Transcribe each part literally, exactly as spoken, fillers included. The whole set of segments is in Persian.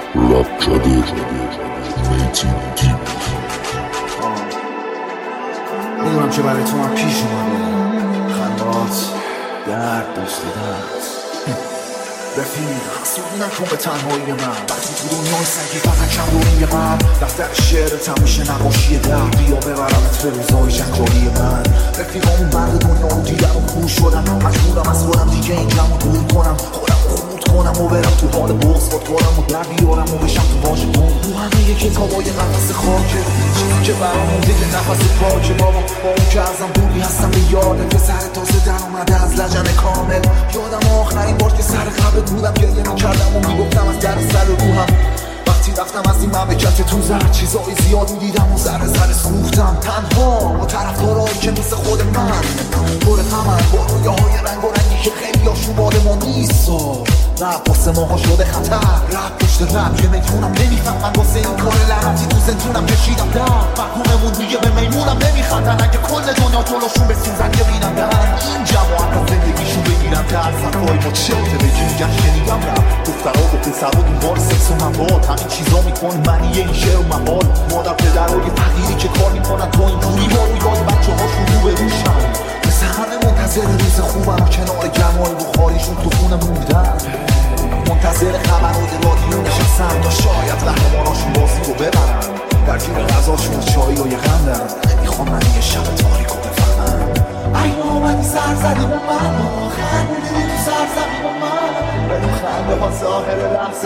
رپ جاده میتین دیپ. میدونم که برای تو هم پیش اومده خندات درد دوست درد رفیق حسودی نکن به تنهایی من وقتی تو دنیای سنگی فقط کم روی من دفتر شعرت هم میشه نقاشی درد بیا ببرمت به روزای جنگالی من رفیقامون مرد دنیا رو دیدم و کور شدم مجبورم از خودم دیگه این جمع رو دور کنم خودم رو خورد کنم و برم تو حال بغض خود کنم و در بیارم و بشم تو واژه گم رو همه کتابای قفس خاکه چیزی که برامون دیگه نفس پاکه بابا با اون که ازم دوری هستم به یادت پسر تازه در اومده از لجن کامل یادم آخرین بار که سر قبرت بودم گریه میکردم و میگفتم از در سر روحم وقتی رفتم از این مملکت تو زرد چیزایی زیاد میدیدم و ذره ذره سوختم تنها با طرفدارایی که مثل خود من پر غمن با رویاهای رنگ و رنگی که خیلی هاشون مال ما نیست و رپ واسه ماها شده خطر رپ پشت رپ یه میتونم نمیفهمم واسه این کار لعنتی تو زندونم کشیدم در محکوممون دیگه به میمونم نمیخندن اگه کل دنیا جلوشون بسوزن یه بینم دهن این جماعت از زندگیشون بگیرن در صفای ما چلته بگی میگن شنیدم رپ دخترها و پسرها دنبال سکس و مواد همین چیزا میکن منی این شعر و مقال مادر پدرهای فقیری که کار میکنن تو این جوری ما رویای بچه هاشون رو به روشن مثل همه منتظر روز خوبن و کنار گرمای بخاریشون تو خونه موندن منتظر خبرهای رادیو نشستن تا شاید قهرماناشون بازی رو ببرن در جیب غذاشون چایی و یه غندن نمیخوام من یه شب تاریک رو بفهمم این اومدی سر زدی با من خندیدی تو سر زدی با من بدون خنده ها ظاهر لحظه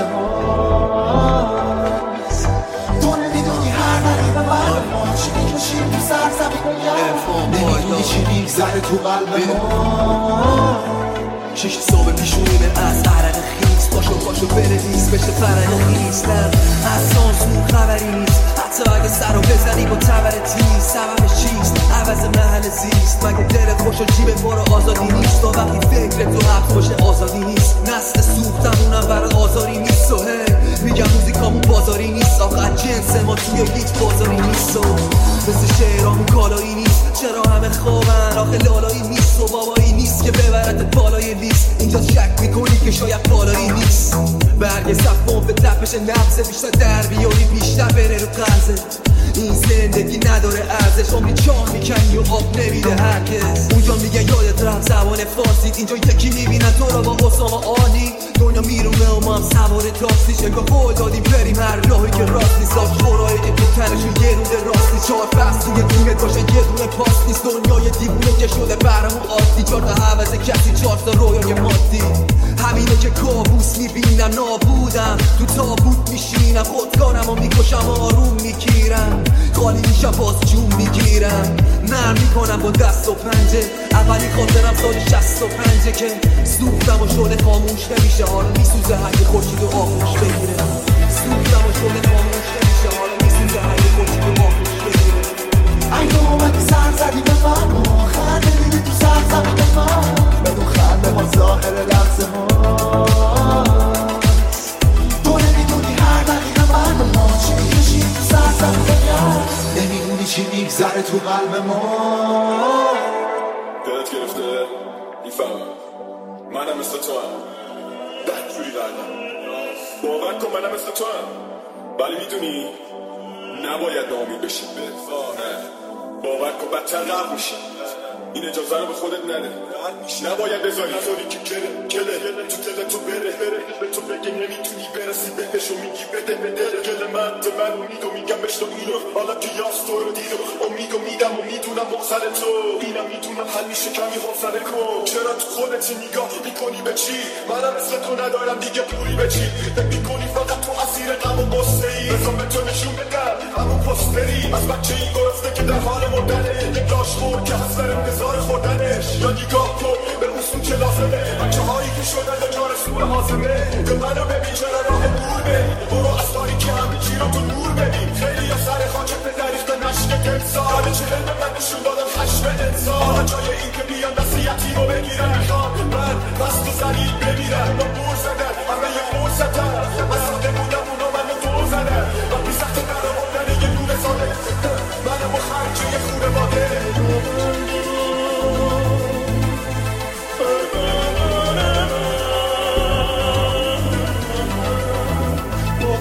هاست تو نمیدونی هر دقیقه من چی میکشیم تو سر زمین نمیدونی چی میگذره تو قلب ما شش صبح پیشونیمه از عرق خیست پاشو پاشو بنویس بشه فرق خیستم از سانسور خبری نیست حتی اگه سر رو بزنی با تبر تیز سببش چیست عوض محل زیست مگه دلت خوش و جیبت برو آزادی نیست تا وقتی فکرت تو حبس باشه آزادی نیست نسل سوختمونم برای آزاری نیست و هی میگم موزیکامون بازاری نیست آقا جنس ما توی هیچ بازاری نیست و مثل شعرامون کالایی نیست چرا همه خوابن آخه لالایی نیست و بابایی نیست که ببرد بالای لیست اینجا شک میکنی که شاید بالایی نیست برگ صفون به تپش نفسه بیشتر در بیاری بیشتر بره رو قرضه این زندگی نداره ارزش عمری چاه میکنی و آب نمیده هرکس اونجا میگه یادت رفت زبان فارسی اینجا یکی میبینن تو را با اسامه آنی دنیا میرونه و ما هم سوار تاکسی چنگا قول دادیم بریم هر راهی که راست نیست آش خورای تو تنشون یه رونده راست نیست چهار فصل توی دونه باشه یه دونه پاس نیست دنیای دیوونه که شده برامون عادی چهار تا حوض کسی چهار تا رویای مادی همینه که کابوس میبینم نابودم تو تابوت میشینم خودکارم و میکشم آروم میگیرم خالی میشم باز جون میگیرم نرم میکنم با دست و پنجه اولی خاطرم سال شست و پنجه که سوختم و شده خاموش نمیشه حالا میسوزه هرگه خورشید و آغوش بگیره سوختم و شده خاموش نمیشه حالا میسوزه هرگه خورشید و آغوش بگیره اگه اومدی سر زدی به من خنده دیدی تو سر زدی به من بدون خنده ما ظاهر لحظه هاست تو نمیدونی هر دقیقه من ما چی میکشیم تو سر زدی به من نمیدونی چی میگذره تو قلب ما دلت گرفته میفهمم منم مثل تو هم بدجوری قلبم باور کن منم مثل تو هم ولی میدونی نباید ناامید بشیم به باور کن بدتر غرق میشیم این اجازه رو به خودت نده نباید بذاری نذاری که کله کله تو دل تو بره بره به تو بگه نمیتونی برسی بهش و میگی بده به دل گل من به من امید و میگم بشنو اینو حالا که یاس تو رو دیدم امید و میدم و میدونم بغزل تو اینم میدونم حل میشه کمی حوصله کن چرا تو خودت نگاه میکنی به چی منم مثل تو ندارم دیگه پولی به چی میکنی فقط تو اسیر غم و غصه ای بزن به تو نشون بدم همون پستری از بچه ای گرفته که در حال مردنه یک لاش خور که هست در انتظار خوردنش یا نگاه کن به اصول که لازمه بچه هایی که شدن دچار سوء حاضمه که منو ببین چرا راه دور بری برو از تاریکی همه چی رو تو نور ببین خیلی یا سر خاکت به دریخت نشک تمثال چهل به من نشون دادم خشم انسان جای این که بیان نصیحتی رو بگیرن میخوان من مست و زلیل بمیرن با بور زدن همه یه بور زدن من ساده بودم اونا منو دور زدن و بی سخت در آوردن یه گونه ساده منم و خرچه یه خونه باده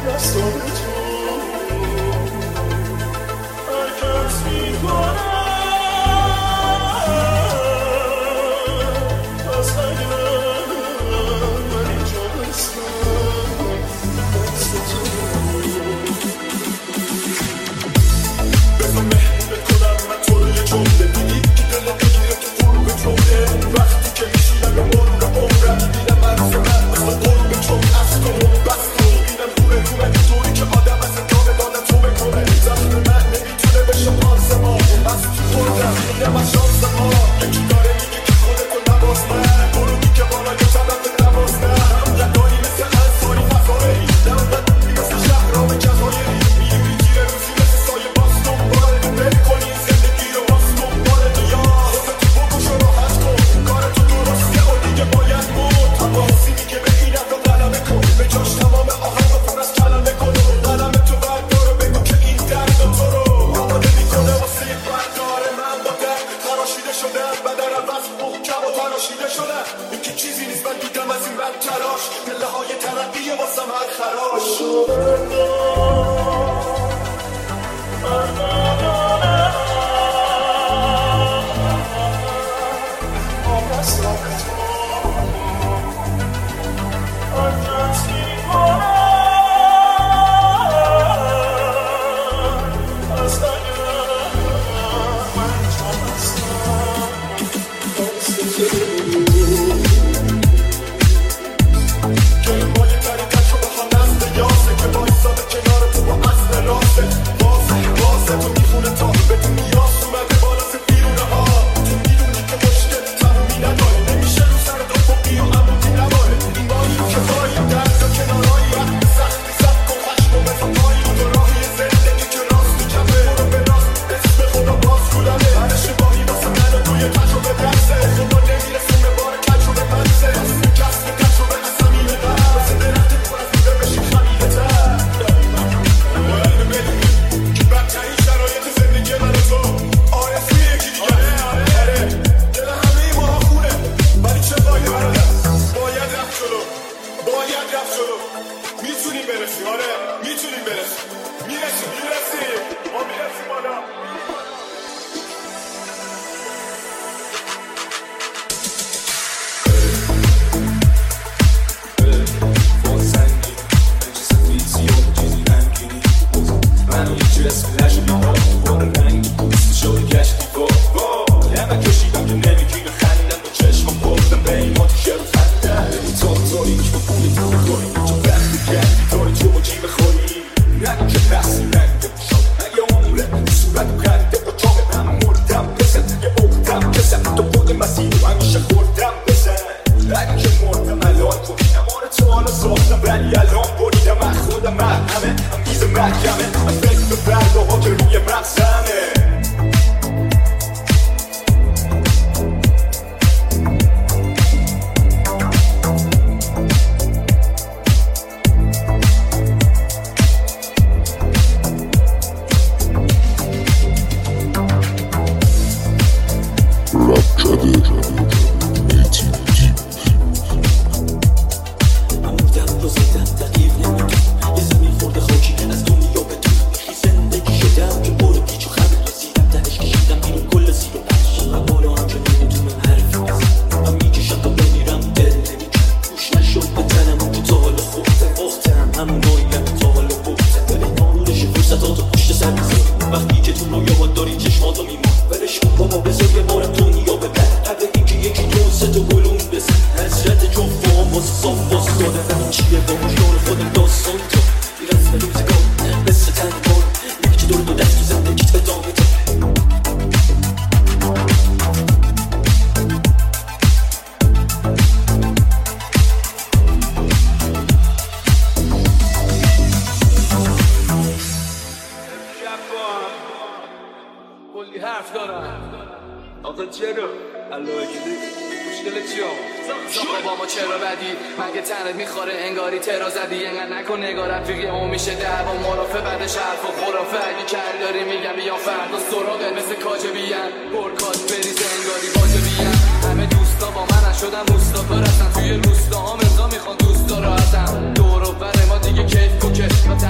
توی روستا ها مرزا میخوان دوستا رو ازم دور و بر ما دیگه کیف کوکه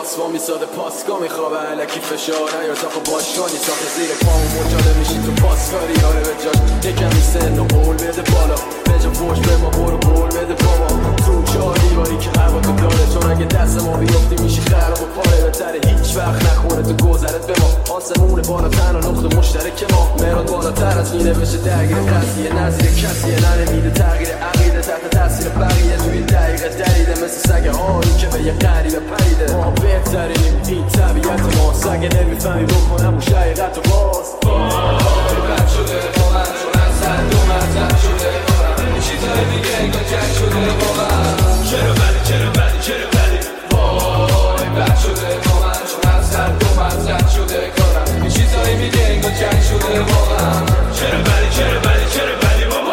آسمان میساده پاسگاه میخوابه علکی فشار نیار تا خب باشگانی ساخت زیر پامون مجاله میشی تو پاسکاری یاره به جاش یکمی سن و قول بده بالا به جا فوش به ما برو قول بده بابا تو چهار دیواری که هوا تو داره چون اگه دست ما بیفتی میشی خراب و پاره بهتره هیچ وقت نخونه تو گذرت به ما آسمون بالا تن و نقطه مشترک ما مهران بالاتر از مینه بشه درگیر قضیه نظیر کسیه ننمیده تغییر عقیده تحت تاثیر بقیه توی دقیقه دریده مثل سگ آری که به یه غریبه پریده ما بهترینیم این طبیعت ما سگ نمیفهمی بکنم اون شقیقت و باز بد شده با من چون از حد و مطلب شده یه چیزای دیگه انگار جنگ شده واقعا چرا بدی چرا بدی چرا بدی وای بد شده با من چون از حد و مطلب شده کارم یه چیزای دیگه انگار جنگ شده واقعا چرا بدی چرا بدی چرا بدی بابا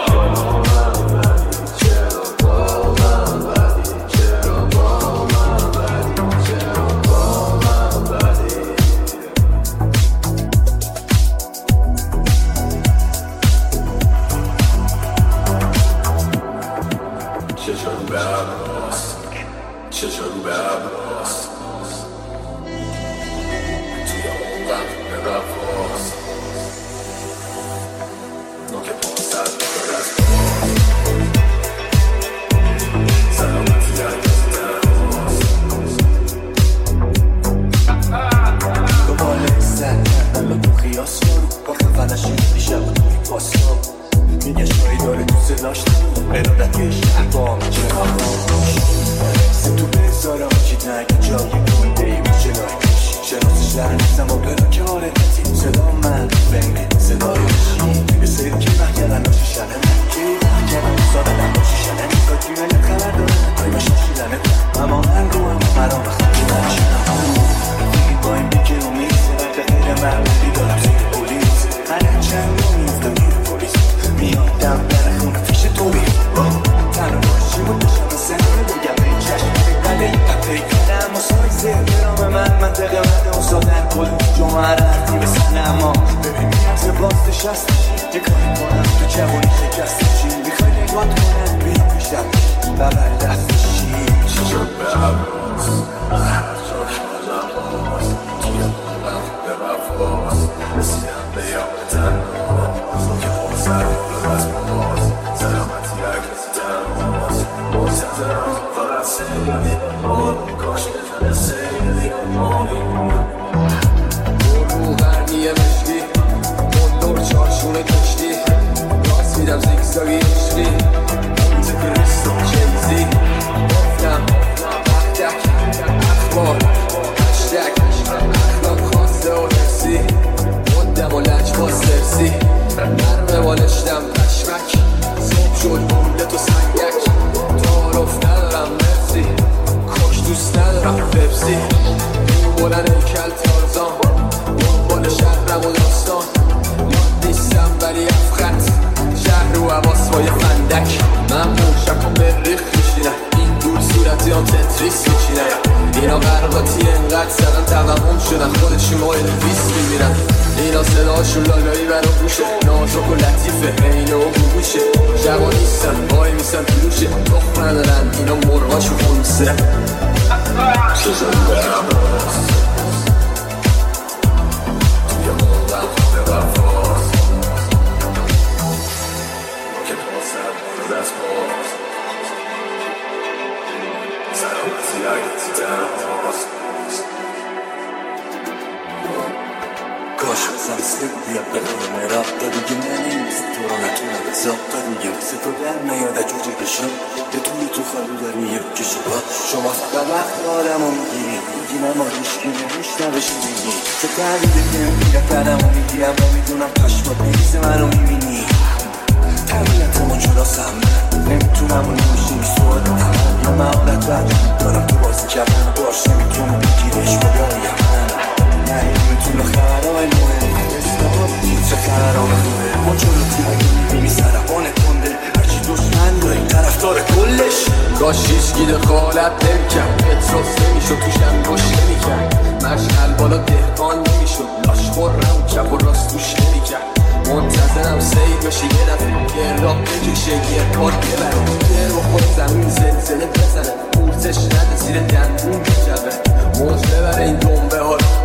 زمین زلزله بزنه پورتش نده زیر دندون بجبه موج ببره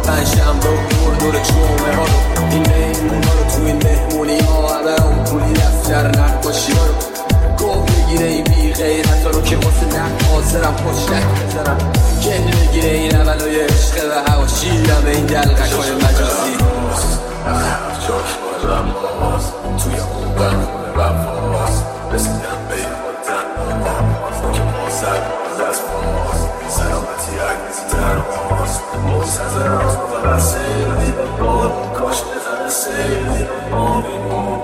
پنجشنبه و دور دور جمعه ها رو این مهمون ها رو تو این مهمونی ها همه اون پولی دفتر نقاشی ها رو گم بگیره این بی غیرت ها رو که واسه نقل حاضرم پشتک بزنم گل بگیره این اولای عشق و هواشی همه این دلقک های مجازی جاش بازم باز توی اون برمون وفاست رسیدم به این مدن نماز که ما سر باز از باز سلامتی اگریزی تنهاست منتظر از ما فقط سیل دیده بار کاش بزنه سیل دیده ما بیمون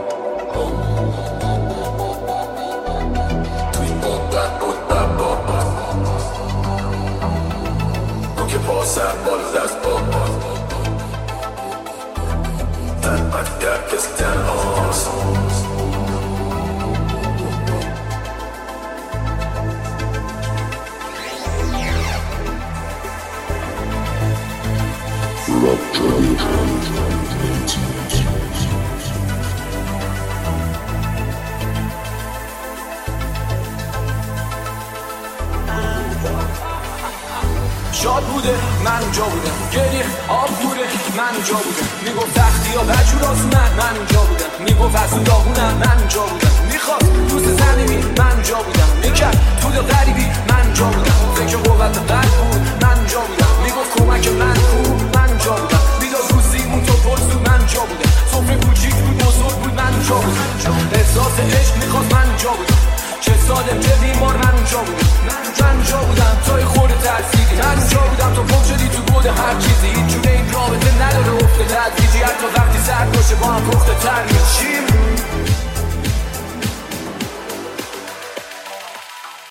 توی مدن مدن باز تو که با سر باز از باز تنبتی هر کسی تنهاست Rock Radio شاد بوده من اونجا بودم گریه آب بوده من اونجا بودم میگفت تختی ها بجور آسونن من اونجا بودم میگفت از اون داغونم من اونجا بودم میخواست دوست زنیمی من اونجا بودم میکرد طول غریبی من اونجا بودم فکر قوت قلب بود من اونجا بودم میگفت کمک من خوب من اونجا بودم میداد روزیمون تو پرسود من اونجا بودم صفر کوچیک بود بزرگ بود من اونجا بودم احساس عشق میخواست من اونجا بودم چه سالم چه بیمار من اونجا بودم من اونجا بودم